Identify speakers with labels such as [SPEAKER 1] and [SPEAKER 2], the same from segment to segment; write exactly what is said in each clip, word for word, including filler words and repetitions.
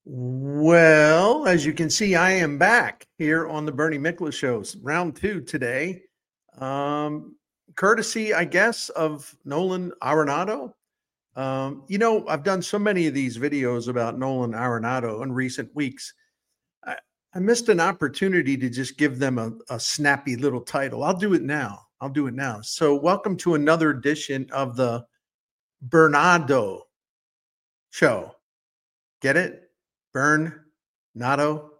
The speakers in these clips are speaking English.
[SPEAKER 1] Well, as you can see, I am back here on the Bernie Miklasz Show, round two today. Um, courtesy, I guess, of Nolan Arenado. Um, you know, I've done so many of these videos about Nolan Arenado in recent weeks. I, I missed an opportunity to just give them a, a snappy little title. I'll do it now. I'll do it now. So, welcome to another edition of the Bernardo Show. Get it? Burn, Nato.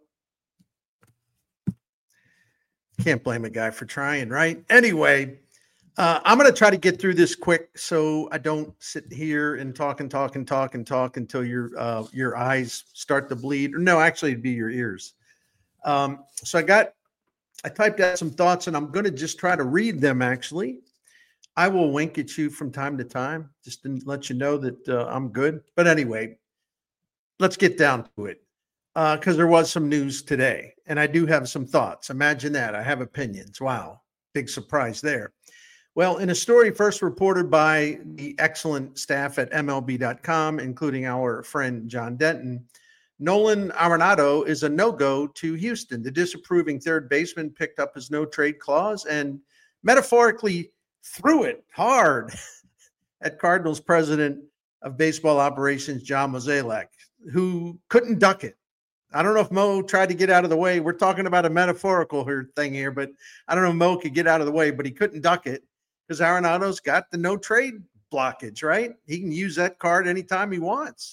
[SPEAKER 1] Can't blame a guy for trying, right? Anyway, uh, I'm going to try to get through this quick so I don't sit here and talk and talk and talk and talk until your uh, your eyes start to bleed. No, actually, it'd be your ears. Um, so I got, I typed out some thoughts, and I'm going to just try to read them. Actually, I will wink at you from time to time just to let you know that uh, I'm good. But anyway, let's get down to it. Because uh, there was some news today, and I do have some thoughts. Imagine that. I have opinions. Wow. Big surprise there. Well, in a story first reported by the excellent staff at M L B dot com, including our friend John Denton, Nolan Arenado is a no-go to Houston. The disapproving third baseman picked up his no-trade clause and metaphorically threw it hard at Cardinals president of baseball operations, John Mozeliak, who couldn't duck it. I don't know if Mo tried to get out of the way. We're talking about a metaphorical here, thing here, but I don't know if Mo could get out of the way, but he couldn't duck it because Arenado's got the no trade blockage, right? He can use that card anytime he wants.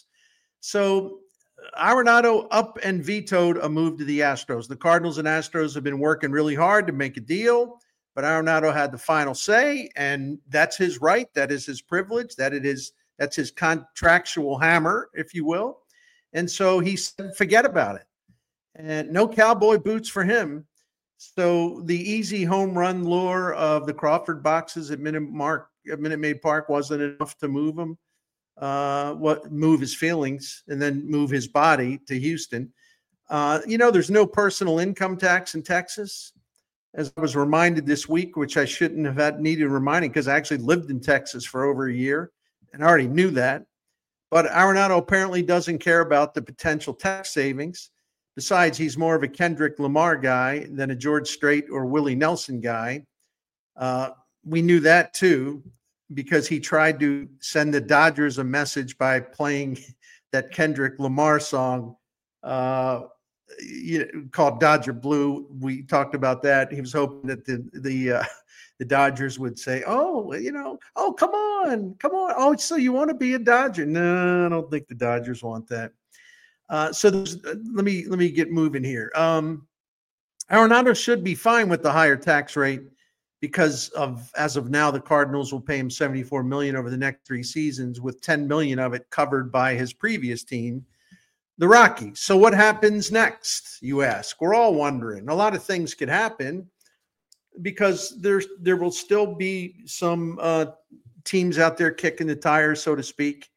[SPEAKER 1] So Arenado up and vetoed a move to the Astros. The Cardinals and Astros have been working really hard to make a deal, but Arenado had the final say, and that's his right. That is his privilege. That it is, that's his contractual hammer, if you will. And so he said, forget about it. And no cowboy boots for him. So the easy home run lure of the Crawford boxes at Minute, Mark, at Minute Maid Park wasn't enough to move him, uh, what move his feelings and then move his body to Houston. Uh, you know, there's no personal income tax in Texas. As I was reminded this week, which I shouldn't have had needed reminding because I actually lived in Texas for over a year and I already knew that. But Arenado apparently doesn't care about the potential tax savings. Besides, he's more of a Kendrick Lamar guy than a George Strait or Willie Nelson guy. Uh, we knew that too because he tried to send the Dodgers a message by playing that Kendrick Lamar song uh, you know, called Dodger Blue. We talked about that. He was hoping that the the uh, the Dodgers would say, oh, you know, oh, come on, come on. Oh, so you want to be a Dodger? No, I don't think the Dodgers want that. Uh, so there's, uh, let me let me get moving here. Um, Arenado should be fine with the higher tax rate because of, as of now, the Cardinals will pay him seventy-four million dollars over the next three seasons, with ten million dollars of it covered by his previous team, the Rockies. So what happens next, you ask? We're all wondering. A lot of things could happen, because there's there will still be some uh, teams out there kicking the tires, so to speak.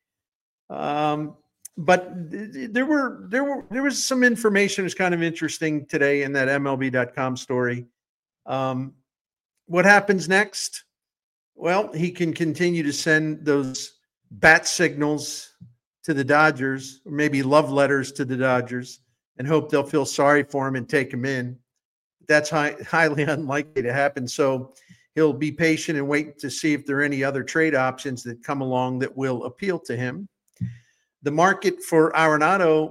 [SPEAKER 1] Um, but th- there were there were there was some information that's kind of interesting today in that M L B dot com story. Um, what happens next? Well, he can continue to send those bat signals to the Dodgers, or maybe love letters to the Dodgers, and hope they'll feel sorry for him and take him in. That's high, highly unlikely to happen. So he'll be patient and wait to see if there are any other trade options that come along that will appeal to him. The market for Arenado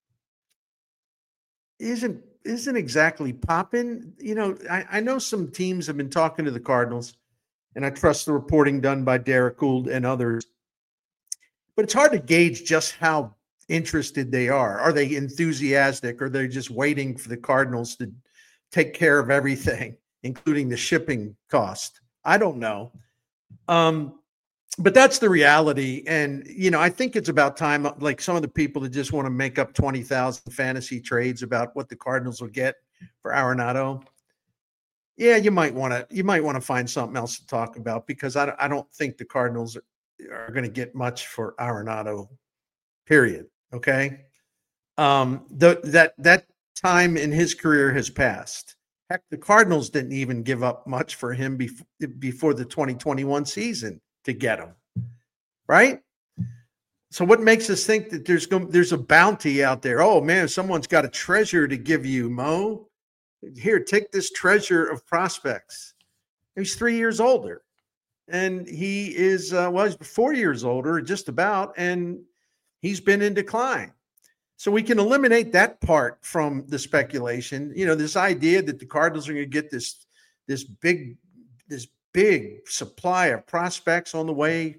[SPEAKER 1] isn't isn't exactly popping. You know, I, I know some teams have been talking to the Cardinals, and I trust the reporting done by Derek Gould and others. But it's hard to gauge just how interested they are. Are they enthusiastic? Or are they just waiting for the Cardinals to take care of everything, including the shipping cost? I don't know. Um, but that's the reality. And, you know, I think it's about time, like some of the people that just want to make up twenty thousand fantasy trades about what the Cardinals will get for Arenado. Yeah, you might want to, you might want to find something else to talk about, because I, I don't think the Cardinals are, are going to get much for Arenado, period. Okay. Um, the, that, that, time in his career has passed. Heck, the Cardinals didn't even give up much for him before, before the twenty twenty-one season to get him, right? So what makes us think that there's going there's a bounty out there? Oh man, someone's got a treasure to give you, Mo. Here, take this treasure of prospects. He's three years older, and he is uh, well, he's four years older, just about, and he's been in decline. So we can eliminate that part from the speculation. You know, this idea that the Cardinals are going to get this this big this big supply of prospects on the way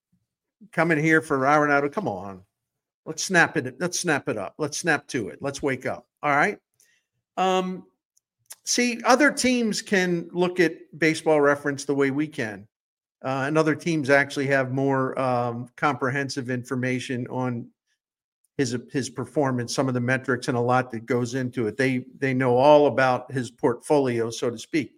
[SPEAKER 1] coming here for Arenado. Come on, let's snap it. Let's snap it up. Let's snap to it. Let's wake up. All right. Um, see, other teams can look at Baseball Reference the way we can, uh, and other teams actually have more um, comprehensive information on his his performance, some of the metrics, and a lot that goes into it. They they know all about his portfolio, so to speak.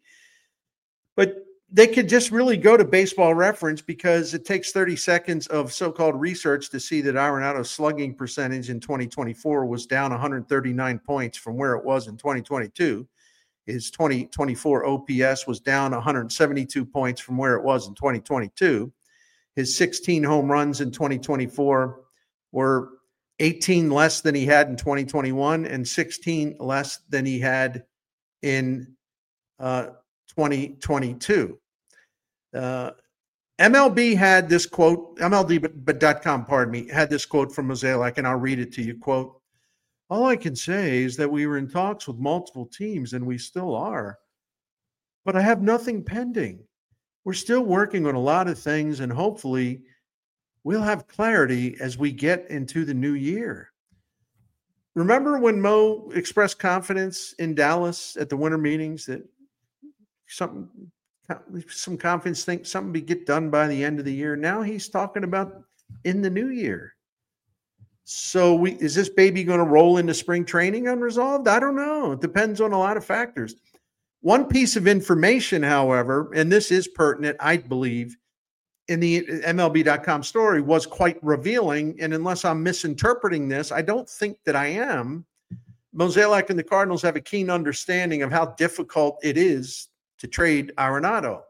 [SPEAKER 1] But they could just really go to Baseball Reference because it takes thirty seconds of so-called research to see that Arenado's slugging percentage in twenty twenty-four was down one hundred thirty-nine points from where it was in twenty twenty-two. His twenty twenty-four O P S was down one hundred seventy-two points from where it was in twenty twenty-two. His sixteen home runs in twenty twenty-four were eighteen less than he had in twenty twenty-one and sixteen less than he had in uh, twenty twenty-two. Uh, M L B had this quote, M L B dot com, pardon me, had this quote from Mozeliak, and I'll read it to you. Quote, "All I can say is that we were in talks with multiple teams, and we still are. But I have nothing pending. We're still working on a lot of things, and hopefully we'll have clarity as we get into the new year." Remember when Mo expressed confidence in Dallas at the winter meetings that something, some confidence, think something be get done by the end of the year? Now he's talking about in the new year. So we, is this baby going to roll into spring training unresolved? I don't know. It depends on a lot of factors. One piece of information, however, and this is pertinent, I believe, in the M L B dot com story was quite revealing. And unless I'm misinterpreting this, I don't think that I am. Mozeliak and the Cardinals have a keen understanding of how difficult it is to trade Arenado.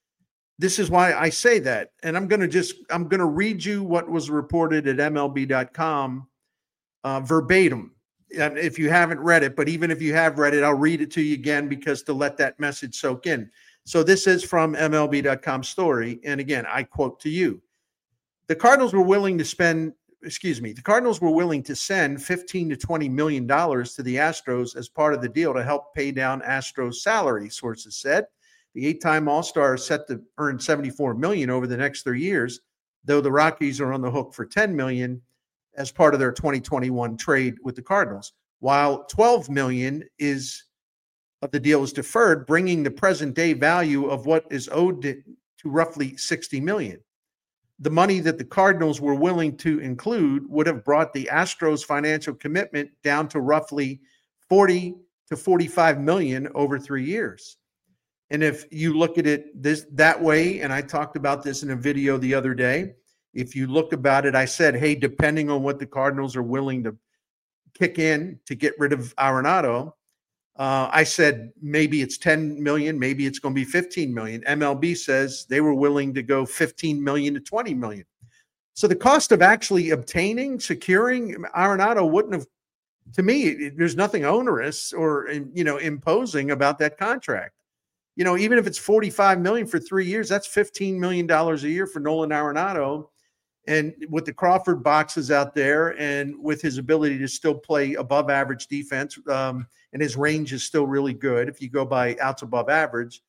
[SPEAKER 1] This is why I say that. And I'm going to just, I'm going to read you what was reported at M L B dot com uh, verbatim. And if you haven't read it, but even if you have read it, I'll read it to you again because to let that message soak in. So this is from M L B dot com story. And again, I quote to you. The Cardinals were willing to spend, excuse me, the Cardinals were willing to send fifteen to twenty million dollars to the Astros as part of the deal to help pay down Astros salary, sources said. The eight-time All-Star is set to earn seventy-four million dollars over the next three years, though the Rockies are on the hook for ten million dollars as part of their twenty twenty-one trade with the Cardinals, while twelve million dollars is of the deal is deferred, bringing the present-day value of what is owed to, to roughly sixty million dollars. The money that the Cardinals were willing to include would have brought the Astros financial commitment down to roughly forty to forty-five million dollars over three years. And if you look at it this that way, and I talked about this in a video the other day, if you look about it, I said, hey, depending on what the Cardinals are willing to kick in to get rid of Arenado, uh, I said maybe it's ten million, maybe it's going to be fifteen million. M L B says they were willing to go fifteen million to twenty million. So the cost of actually obtaining, securing Arenado wouldn't have, to me, there's nothing onerous or, you know, imposing about that contract. You know, even if it's forty-five million dollars for three years, that's fifteen million dollars a year for Nolan Arenado. And with the Crawford boxes out there and with his ability to still play above average defense, um, and his range is still really good if you go by outs above average,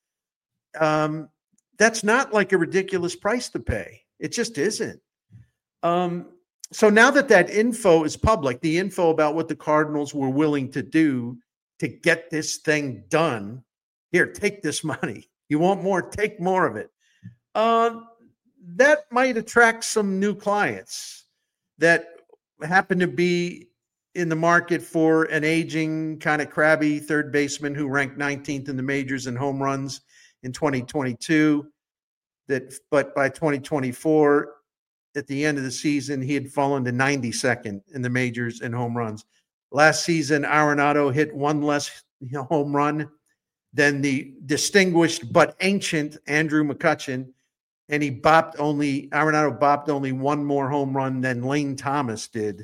[SPEAKER 1] um, that's not like a ridiculous price to pay. It just isn't. Um, so now that that info is public, the info about what the Cardinals were willing to do to get this thing done, here, take this money. You want more? Take more of it. Uh, that might attract some new clients that happen to be in the market for an aging, kind of crabby third baseman who ranked nineteenth in the majors in home runs in twenty twenty-two. That, but by twenty twenty-four, at the end of the season, he had fallen to ninety-second in the majors in home runs. Last season, Arenado hit one less you know, home run than the distinguished but ancient Andrew McCutchen, and he bopped only, Arenado bopped only one more home run than Lane Thomas did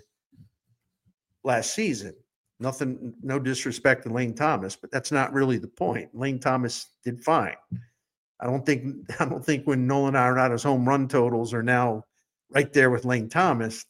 [SPEAKER 1] last season. Nothing, no disrespect to Lane Thomas, but that's not really the point. Lane Thomas did fine. I don't think, I don't think when Nolan Arenado's home run totals are now right there with Lane Thomas,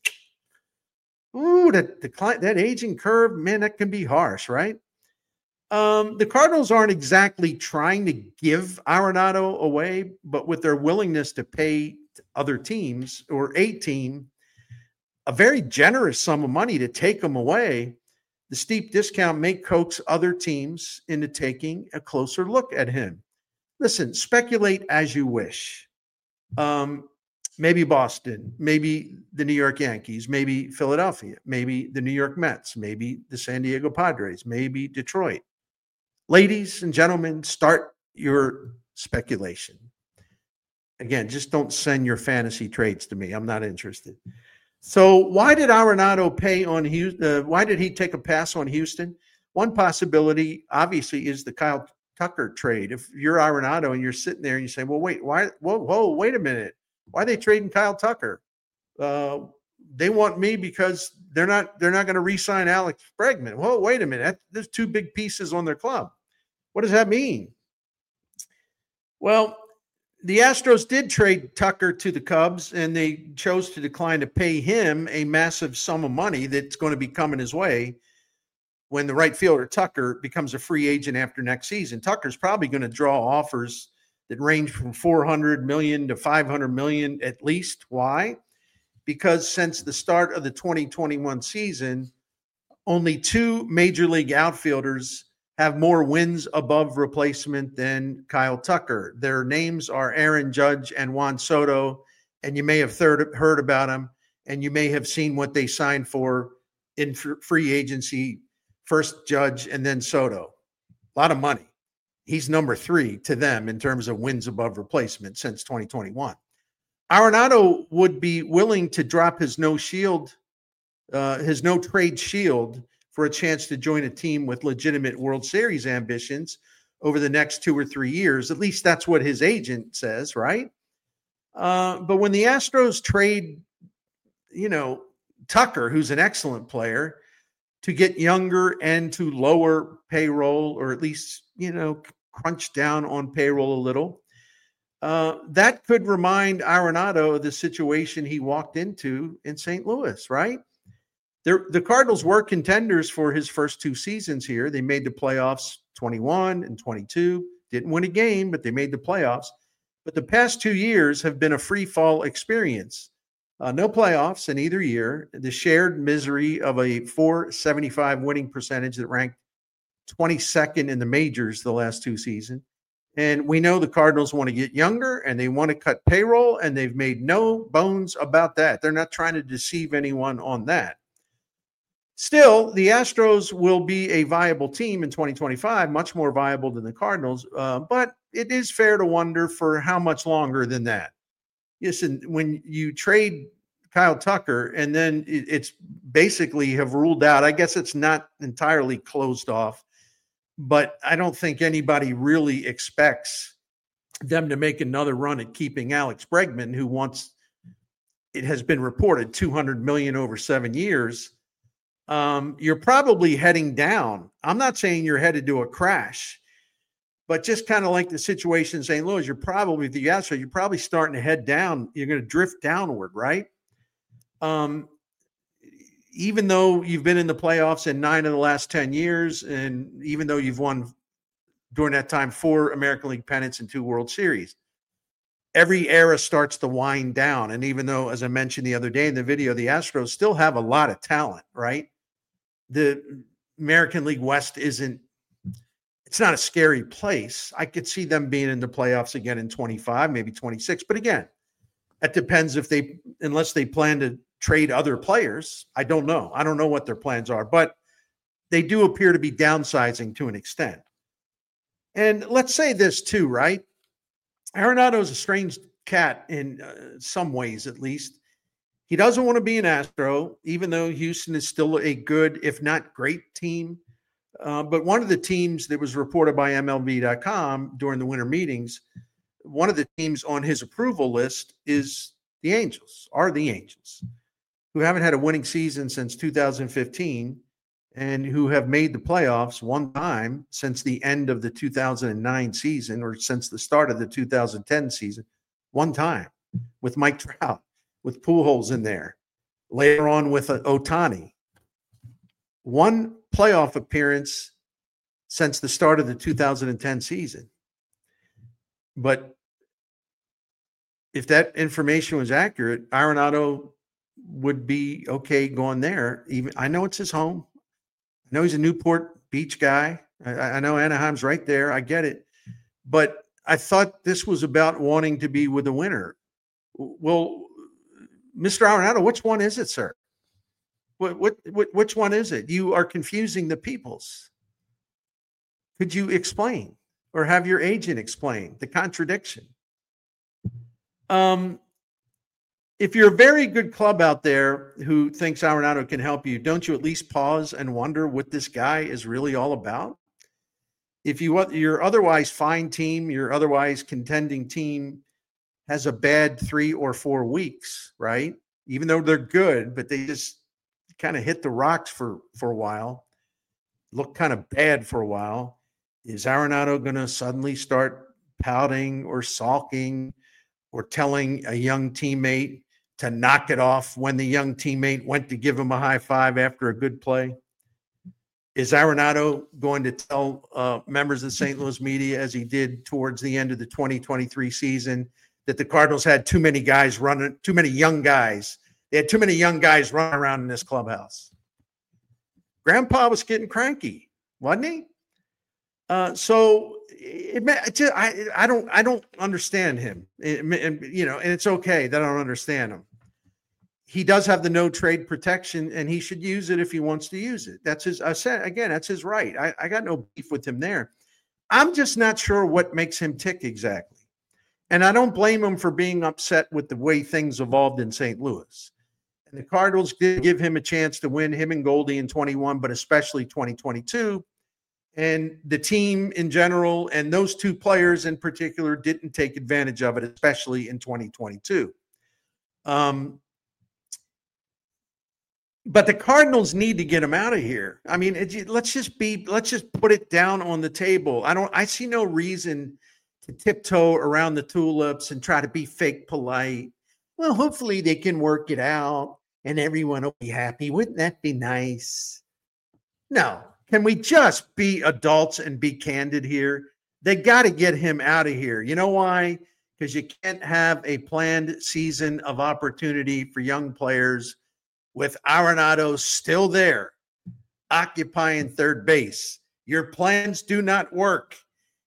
[SPEAKER 1] ooh, that decline, that aging curve, man, that can be harsh, right? Um, the Cardinals aren't exactly trying to give Arenado away, but with their willingness to pay other teams or a team a very generous sum of money to take him away, the steep discount may coax other teams into taking a closer look at him. Listen, speculate as you wish. Um, maybe Boston, maybe the New York Yankees, maybe Philadelphia, maybe the New York Mets, maybe the San Diego Padres, maybe Detroit. Ladies and gentlemen, start your speculation. Again, just don't send your fantasy trades to me. I'm not interested. So why did Arenado pay on Houston? Uh, why did he take a pass on Houston? One possibility, obviously, is the Kyle Tucker trade. If you're Arenado and you're sitting there and you say, well, wait, why? Whoa, whoa, wait a minute. Why are they trading Kyle Tucker? Uh, they want me because they're not they're not going to re-sign Alex Bregman. Well, wait a minute. That, there's two big pieces on their club. What does that mean? Well, the Astros did trade Tucker to the Cubs, and they chose to decline to pay him a massive sum of money that's going to be coming his way when the right fielder Tucker becomes a free agent after next season. Tucker's probably going to draw offers that range from four hundred million dollars to five hundred million dollars at least. Why? Because since the start of the twenty twenty-one season, only two major league outfielders have more wins above replacement than Kyle Tucker. Their names are Aaron Judge and Juan Soto, and you may have third, heard about them, and you may have seen what they signed for in free agency, first Judge and then Soto. A lot of money. He's number three to them in terms of wins above replacement since twenty twenty-one. Arenado would be willing to drop his no shield, uh, his no trade shield for a chance to join a team with legitimate World Series ambitions over the next two or three years. At least that's what his agent says, right? Uh, but when the Astros trade, you know, Tucker, who's an excellent player, to get younger and to lower payroll, or at least, you know, crunch down on payroll a little, uh, that could remind Arenado of the situation he walked into in Saint Louis, right? They're, the Cardinals were contenders for his first two seasons here. They made the playoffs twenty-one and twenty-two. Didn't win a game, but they made the playoffs. But the past two years have been a free fall experience. Uh, no playoffs in either year. The shared misery of a four seventy-five winning percentage that ranked twenty-second in the majors the last two seasons. And we know the Cardinals want to get younger and they want to cut payroll, and they've made no bones about that. They're not trying to deceive anyone on that. Still, the Astros will be a viable team in twenty twenty-five, much more viable than the Cardinals, uh, but it is fair to wonder for how much longer than that. Listen, when you trade Kyle Tucker and then it's basically have ruled out, I guess it's not entirely closed off, but I don't think anybody really expects them to make another run at keeping Alex Bregman, who wants, it has been reported, two hundred million dollars over seven years. Um, you're probably heading down. I'm not saying you're headed to a crash, but just kind of like the situation in Saint Louis, you're probably, the answer, you're probably starting to head down. You're going to drift downward, right? Um, even though you've been in the playoffs in nine of the last ten years, and even though you've won during that time four American League pennants and two World Series, every era starts to wind down. And even though, as I mentioned the other day in the video, the Astros still have a lot of talent, right? The American League West isn't, it's not a scary place. I could see them being in the playoffs again in twenty-five, maybe twenty-six. But again, that depends if they, unless they plan to trade other players. I don't know. I don't know what their plans are, but they do appear to be downsizing to an extent. And let's say this too, right? Arenado is a strange cat in uh, some ways, at least. He doesn't want to be an Astro, even though Houston is still a good, if not great team. Uh, but one of the teams that was reported by M L B dot com during the winter meetings one of the teams on his approval list is the Angels, are the Angels, who haven't had a winning season since two thousand fifteen and who have made the playoffs one time since the end of the two thousand nine season, or since the start of the two thousand ten season, one time with Mike Trout, with Pujols in there, later on with Ohtani. One playoff appearance since the start of the two thousand ten season. But if that information was accurate, Arenado would be okay going there. Even I know it's his home. I know he's a Newport Beach guy. I, I know Anaheim's right there. I get it. But I thought this was about wanting to be with a winner. Well, Mister Arenado, which one is it, sir? What, what, what, which one is it? You are confusing the peoples. Could you explain, or have your agent explain the contradiction? Um, if you're a very good club out there who thinks Arenado can help you, don't you at least pause and wonder what this guy is really all about? If you, your otherwise fine team, your otherwise contending team has a bad three or four weeks, right? Even though they're good, but they just kind of hit the rocks for, for a while, look kind of bad for a while. Is Arenado going to suddenly start pouting or sulking or telling a young teammate to knock it off when the young teammate went to give him a high five after a good play? Is Arenado going to tell uh, members of the Saint Louis media, as he did towards the end of the twenty twenty-three season, that the Cardinals had too many guys running, too many young guys? They had too many young guys running around in this clubhouse. Grandpa was getting cranky, wasn't he? Uh, so it, it, I, I don't, I don't understand him. It, and, you know, and it's okay that I don't understand him. He does have the no trade protection, and he should use it if he wants to use it. That's his. I said again, that's his right. I, I got no beef with him there. I'm just not sure what makes him tick exactly, and I don't blame him for being upset with the way things evolved in Saint Louis. And the Cardinals did give him a chance to win, him and Goldie, in twenty-one, but especially twenty twenty-two. And the team in general, and those two players in particular, didn't take advantage of it, especially in twenty twenty-two. Um, but the Cardinals need to get him out of here. I mean, it, let's just be, let's just put it down on the table. I don't, I see no reason to tiptoe around the tulips and try to be fake polite. Well, hopefully they can work it out and everyone will be happy. Wouldn't that be nice? No. Can we just be adults and be candid here? They got to get him out of here. You know why? Because you can't have a planned season of opportunity for young players with Arenado still there, occupying third base. Your plans do not work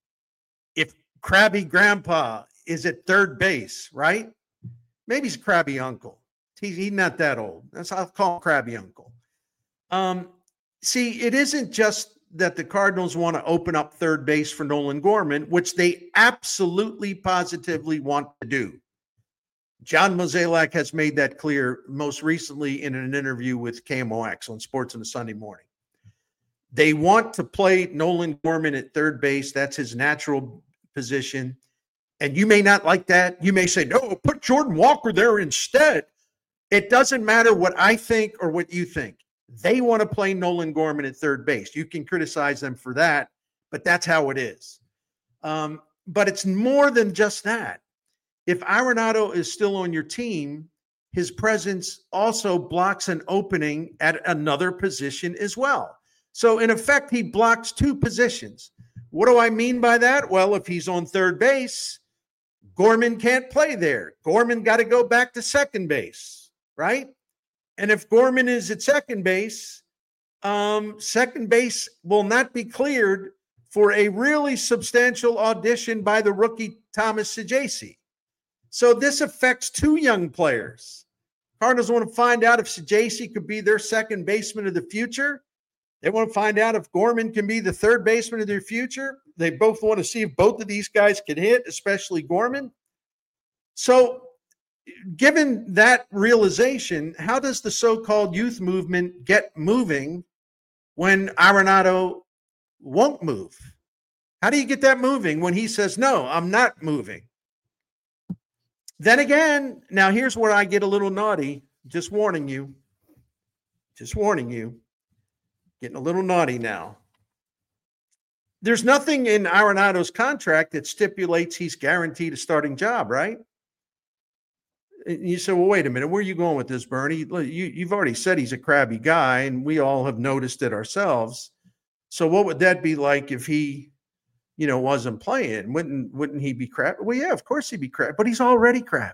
[SPEAKER 1] if Crabby Grandpa is at third base, right? Maybe he's Crabby Uncle. He's, he's not that old. That's I'll call him Crabby Uncle. Um, See, it isn't just that the Cardinals want to open up third base for Nolan Gorman, which they absolutely positively want to do. John Mozeliak has made that clear most recently in an interview with K M O X on Sports on a Sunday Morning. They want to play Nolan Gorman at third base. That's his natural position. And you may not like that. You may say, no, put Jordan Walker there instead. It doesn't matter what I think or what you think. They want to play Nolan Gorman at third base. You can criticize them for that, but that's how it is. Um, but it's more than just that. If Arenado is still on your team, his presence also blocks an opening at another position as well. So in effect, he blocks two positions. What do I mean by that? Well, if he's on third base, Gorman can't play there. Gorman got to go back to second base, right? And if Gorman is at second base, um, second base will not be cleared for a really substantial audition by the rookie Thomas Saggese. So this affects two young players. Cardinals want to find out if Saggese could be their second baseman of the future. They want to find out if Gorman can be the third baseman of their future. They both want to see if both of these guys can hit, especially Gorman. So given that realization, how does the so-called youth movement get moving when Arenado won't move? How do you get that moving when he says, no, I'm not moving? Then again, now here's where I get a little naughty. Just warning you. Just warning you. Getting a little naughty now. There's nothing in Arenado's contract that stipulates he's guaranteed a starting job, right? And you say, well, wait a minute. Where are you going with this, Bernie? You, you've already said he's a crabby guy, and we all have noticed it ourselves. So what would that be like if he, you know, wasn't playing? Wouldn't wouldn't he be crabby? Well, yeah, of course he'd be crabby, but he's already crabby.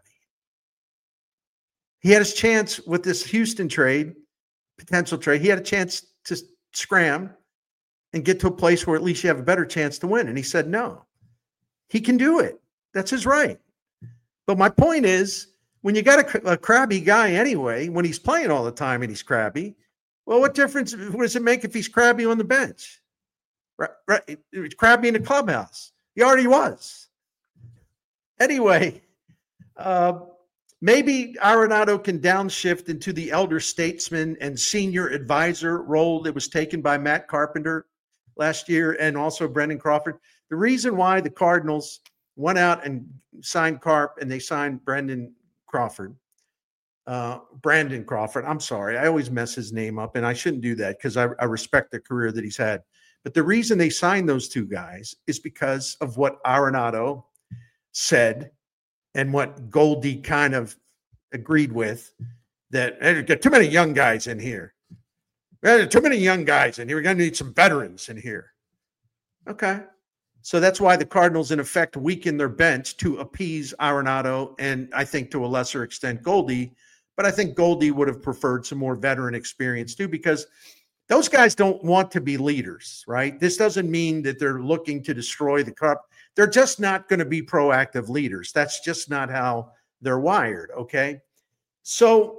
[SPEAKER 1] He had his chance with this Houston trade, potential trade. He had a chance to scram and get to a place where at least you have a better chance to win. And he said, no, he can do it. That's his right. But my point is, when you got a, a crabby guy anyway, when he's playing all the time and he's crabby, well, what difference what does it make if he's crabby on the bench? Right, right. It's crabby in the clubhouse. He already was. Anyway, uh, maybe Arenado can downshift into the elder statesman and senior advisor role that was taken by Matt Carpenter last year and also Brendan Crawford. The reason why the Cardinals went out and signed Carp and they signed Brendan Crawford, uh, Brandon Crawford. I'm sorry. I always mess his name up, and I shouldn't do that because I, I respect the career that he's had. But the reason they signed those two guys is because of what Arenado said and what Goldie kind of agreed with, that hey, there's too many young guys in here. There's too many young guys in here. We're going to need some veterans in here. Okay. So that's why the Cardinals, in effect, weaken their bench to appease Arenado and I think to a lesser extent Goldie. But I think Goldie would have preferred some more veteran experience too, because those guys don't want to be leaders, right? This doesn't mean that they're looking to destroy the cup. They're just not going to be proactive leaders. That's just not how they're wired, okay? So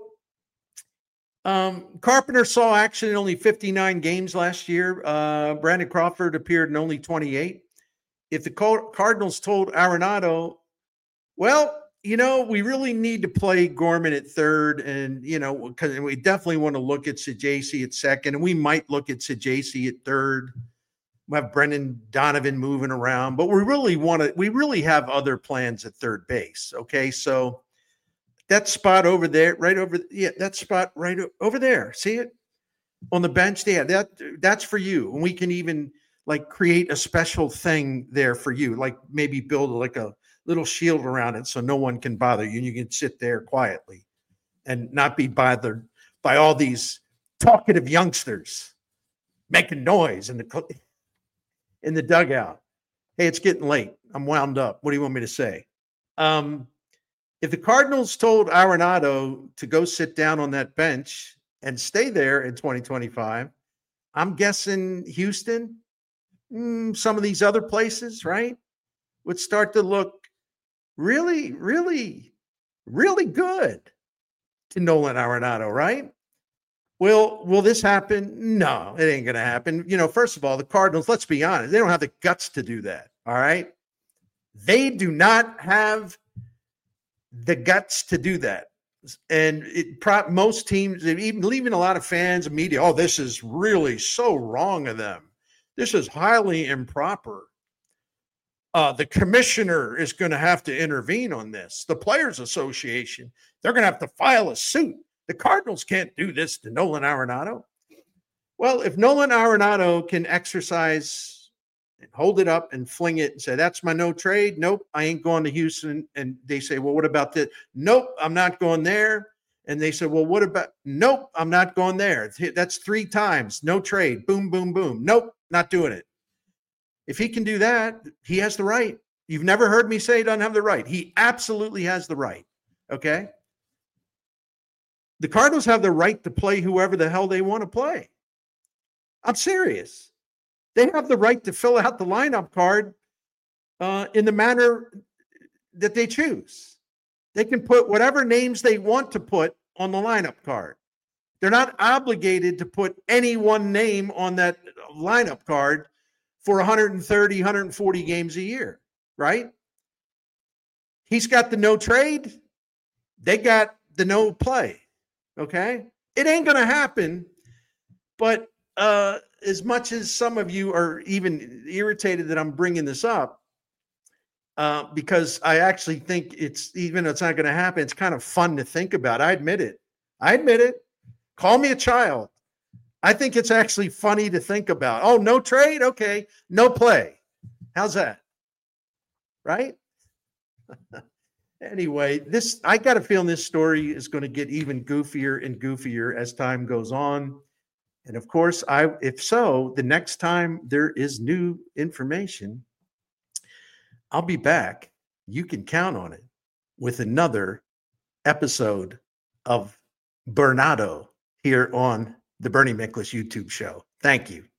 [SPEAKER 1] um, Carpenter saw action in only fifty-nine games last year. Uh, Brandon Crawford appeared in only twenty-eight. If the Cardinals told Arenado, well, you know, we really need to play Gorman at third, and, you know, because we definitely want to look at Sajaci at second, and we might look at Sajaci at third. We have Brendan Donovan moving around, but we really want to, we really have other plans at third base. Okay. So that spot over there, right over, yeah, that spot right over there. See it on the bench? Yeah, that that's for you. And we can even like create a special thing there for you, like maybe build like a little shield around it so no one can bother you and you can sit there quietly and not be bothered by all these talkative youngsters making noise in the in the dugout. Hey, it's getting late. I'm wound up. What do you want me to say? Um, if the Cardinals told Arenado to go sit down on that bench and stay there in twenty twenty-five, I'm guessing Houston, mm, some of these other places, right, would start to look really, really, really good to Nolan Arenado, right? Will, will this happen? No, it ain't going to happen. You know, first of all, the Cardinals, let's be honest, they don't have the guts to do that, all right? They do not have the guts to do that. And it pro- most teams, even leaving a lot of fans and media, oh, this is really so wrong of them. This is highly improper. Uh, the commissioner is going to have to intervene on this. The Players Association, they're going to have to file a suit. The Cardinals can't do this to Nolan Arenado. Well, if Nolan Arenado can exercise and hold it up and fling it and say, that's my no trade. Nope, I ain't going to Houston. And they say, well, what about this? Nope, I'm not going there. And they said, well, what about, nope, I'm not going there. That's three times, no trade, boom, boom, boom. Nope, not doing it. If he can do that, he has the right. You've never heard me say he doesn't have the right. He absolutely has the right, okay? The Cardinals have the right to play whoever the hell they want to play. I'm serious. They have the right to fill out the lineup card uh, in the manner that they choose. They can put whatever names they want to put on the lineup card. They're not obligated to put any one name on that lineup card for one hundred thirty, one hundred forty games a year, right? He's got the no trade. They got the no play. Okay, it ain't going to happen. But uh, as much as some of you are even irritated that I'm bringing this up, uh, because I actually think it's, even though it's not going to happen, it's kind of fun to think about. I admit it. I admit it. Call me a child. I think it's actually funny to think about. Oh, no trade? Okay. No play. How's that? Right? Anyway, this, I got a feeling this story is going to get even goofier and goofier as time goes on. And of course, I, if so, the next time there is new information, I'll be back. You can count on it with another episode of Bernardo here on the Bernie Miklasz YouTube show. Thank you.